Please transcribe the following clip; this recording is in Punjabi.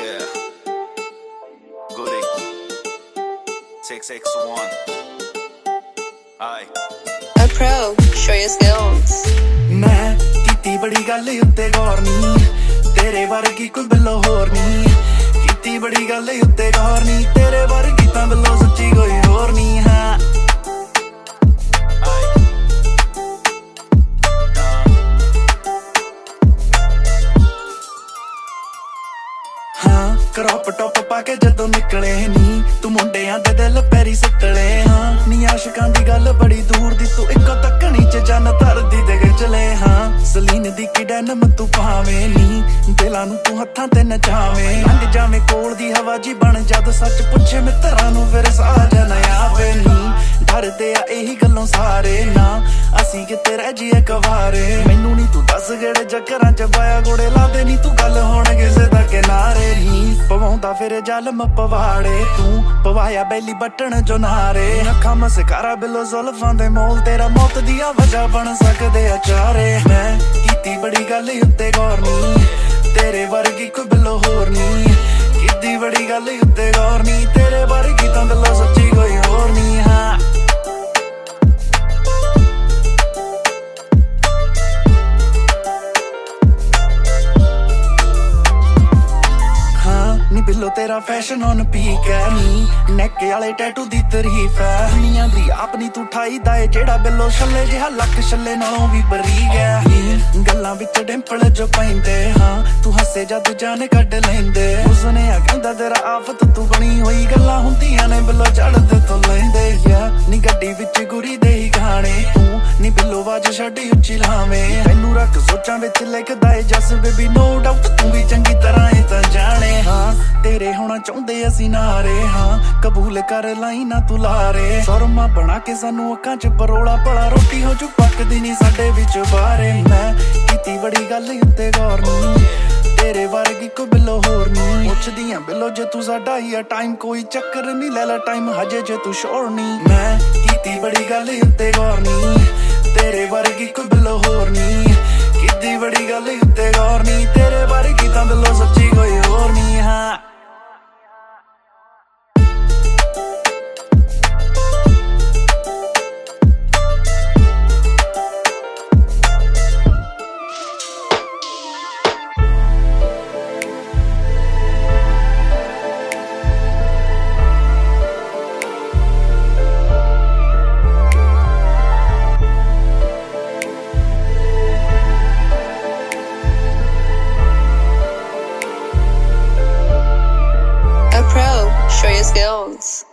Yeah. Goody. 661. Aye. A pro, show your skills. ਮੈਂ ਕੀਤੀ ਬੜੀ ਗੱਲ ਉੱਤੇ ਗੌਰ ਨੀ, ਤੇਰੇ ਵਰਗੀ ਕੋਈ ਬਿੱਲੋ ਹੋਰ ਨੀ। ਕੀਤੀ ਬੜੀ ਗੱਲ ਉੱਤੇ ਗੌਰ ਨੀ, ਤੇਰੇ ਵਰਗੀ ਤਾਂ ਬਿੱਲੋ ਸੱਚੀ ਕੋਈ ਹੋਰ ਨੀ। ਹਾਂ ਕਰੋਪ ਟੋਪ ਪਾ ਕੇ ਜਦੋਂ ਨਿਕਲੇ ਨੀ, ਤੂੰ ਮੁੰਡਿਆਂ ਦੇ ਦਿਲ ਪੈਰੀ ਸੁੱਟਲੇ। ਹਾਂ ਨੀ ਆਸ਼ਕਾਂ ਦੀ ਗੱਲ ਬੜੀ ਦੂਰ ਦੀ, ਤੂੰ ਇੱਕੋ ਤੱਕਣੀ ਚ ਜਨ ਧਰਦੀ ਤੇ ਚਲੇ। ਹਾਂ ਸਲੀਨ ਦੀ ਕਿਡੈਨਮ ਤੂੰ ਪਾਵੇਂ ਨੀ, ਦਿਲਾਂ ਨੂੰ ਤੂੰ ਹੱਥਾਂ ਤੇ ਨਚਾਵੇਂ। ਲੰਘ ਜਾਵੇਂ ਕੋਲ ਦੀ ਹਵਾ ਜੀ ਬਣ ਜਦ ਸੱਚ ਪੁੱਛੇ ਮਿੱਤਰਾਂ ਨੂੰ ਫਿਰ ਸਾਜ ਨਾ ਆਵੇ ਨੀ। ਡਰਦੇ ਆ ਇਹੀ ਗੱਲੋਂ ਸਾਰੇ ਨਾ, ਅਸੀਂ ਕਿਤੇ ਰਹਿ ਜੀਏ ਕਵਾਰੇ। ਮੈਨੂੰ ਨੀ ਤੂੰ ਦੱਸ ਕਿਹੜੇ ਚੱਕਰਾਂ ਚ ਪਾਇਆ ਗੋੜੇ ਲਾਦੇ ਨੀ ਤੂੰ ਗੱਲ ਹੁਣ ਕਿਸੇ ਦਾ ਕਿਨਾਰੇ ਨੀ। ਪਵਾਉਂਦਾ ਫਿਰ ਜ਼ਾਲਮ ਪਵਾੜੇ, ਤੂੰ ਪਵਾਇਆ ਬੈਲੀ ਬਟਣ ਜੋ ਨਾਰੇ। ਅੱਖਾਂ ਮਸਕਾਰਾ ਬਿੱਲੋ ਜ਼ੁਲਫਾਂ ਦੇ ਮੋਲ, ਤੇਰਾ ਮੌਤ ਦੀਆਂ ਵਜ੍ਹਾ ਬਣ ਸਕਦੇ ਆ ਚਾਰੇ। ਮੈਂ ਕੀਤੀ ਬੜੀ ਗੱਲ ਉੱਤੇ ਗੌਰ ਨੀ, ਤੇਰੇ ਵਰਗੀ ਕੋਈ ਬਿੱਲੋ ਹੋਰ ਨੀ। ਕੀਤੀ ਬੜੀ ਗੱਲ ਉੱਤੇ ਗੌਰ ਨੀ, ਤੇਰੇ ਵਰਗੀ ਤਾਂ ਬਿੱਲੋ ਸੱਚੀ ਕੋਈ ਹੋਰ ਨੀ। ਨੀ ਬਿੱਲੋ ਤੇਰਾ ਫੈਸ਼ਨ ਔਨ ਪੀਕ ਹੈ ਨੀ, ਨੈਕ ਵਾਲੇ ਟੈਟੂ ਦੀ ਤਾਰੀਫ ਹੈ। ਦੁਨੀਆਂ ਦੀ ਆਪਣੀ ਤੂੰ ਠਾਈ ਦਾ ਏ ਜਿਹੜਾ ਬਿੱਲੋ ਛੱਲੇ ਜਿਹਾ ਲੱਕ ਛੱਲੇ ਨਾਲੋਂ ਵੀ ਬਰੀਕ ਹੈ ਨੀ। ਗੱਲਾਂ ਵਿੱਚ ਡਿੰਪਲ ਜੋ ਪੈਂਦੇ, ਹਾਂ ਤੂੰ ਹੱਸੇ ਜਦ ਜਾਨ ਕੱਢ ਲੈਂਦੇ। ਉਸਨੇ ਆ ਕਹਿੰਦਾ ਤੇਰਾ ਆਫਤ ਤੂੰ ਬਣੀ ਹੋਈ, ਗੱਲਾਂ ਹੁੰਦੀਆਂ ਨੇ ਬਿੱਲੋ ਚੜ੍ਹਦੇ ਤੋਂ ਲੈਂਦੇ। ਨੀ ਗੱਡੀ ਵਿੱਚ ਗੁਰੀ ਦੇ ਹੀ ਗਾਣੇ, ਤੂੰ ਨੀ ਬਿੱਲੋ ਆਵਾਜ਼ ਛੱਡ ਉੱਚੀ ਲਾਵੇਂ। ਮੈਨੂੰ ਰੱਖ ਸੋਚਾਂ ਵਿੱਚ ਲਿਖਦਾ ਏ ਜਸ ਬੇਬੀ, ਨੋ ਡਾਊਟ ਤੂੰ ਵੀ ਚੰਗੀ ਤਰ੍ਹਾਂ ਏ ਤਾਂ ਜਾਣੇ। ਹਾਂ ਤੇਰੇ ਹੋਣਾ ਚਾਹੁੰਦੇ ਅਸੀਂ ਨਾਰੇ, ਹਾਂ ਕਬੂਲ ਕਰ ਲਾਈ ਨਾ ਤੂੰ ਲਾਰੇ। ਸੁਰਮਾ ਬਣਾ ਕੇ ਸਾਨੂੰ ਅੱਖਾਂ ਚ ਪਰੋਲਾ, ਭਲਾ ਰੋਟੀ ਹੋ ਜੂ ਪੱਕਦੀ ਨੀ ਸਾਡੇ ਵਿੱਚ ਬਾਰੇ। ਮੈਂ ਕੀਤੀ ਬੜੀ ਗੱਲ ਉੱਤੇ ਗੌਰ ਨੀ, ਤੇਰੇ ਵਰਗੀ ਕੋਈ ਬਿੱਲੋ ਹੋਰ ਨੀ। ਪੁੱਛਦੀਆਂ ਬਿੱਲੋ ਜੇ ਤੂੰ ਸਾਡਾ ਹੀ ਆ ਟਾਈਮ, ਕੋਈ ਚੱਕਰ ਨੀ ਲੈ ਲੈ ਟਾਈਮ ਹਜੇ ਜੇ ਤੂੰ ਸ਼ੋਰ ਨੀ। ਮੈਂ ਕੀਤੀ ਬੜੀ ਗੱਲ ਉੱਤੇ ਗੌਰ ਨੀ, ਤੇਰੇ ਵਰਗੀ ਕੋਈ ਬਿੱਲੋ ਹੋਰ ਨੀ। ਕੀਤੀ ਬੜੀ ਗੱਲ ਉੱਤੇ ਗੌਰ ਨੀ, ਤੇਰੇ ਵਰਗੀ ਤਾਂ ਬਿੱਲੋ ਸੱਚੀ ਕੋਈ ਹੋਰ ਨੀ। A pro, show your skills.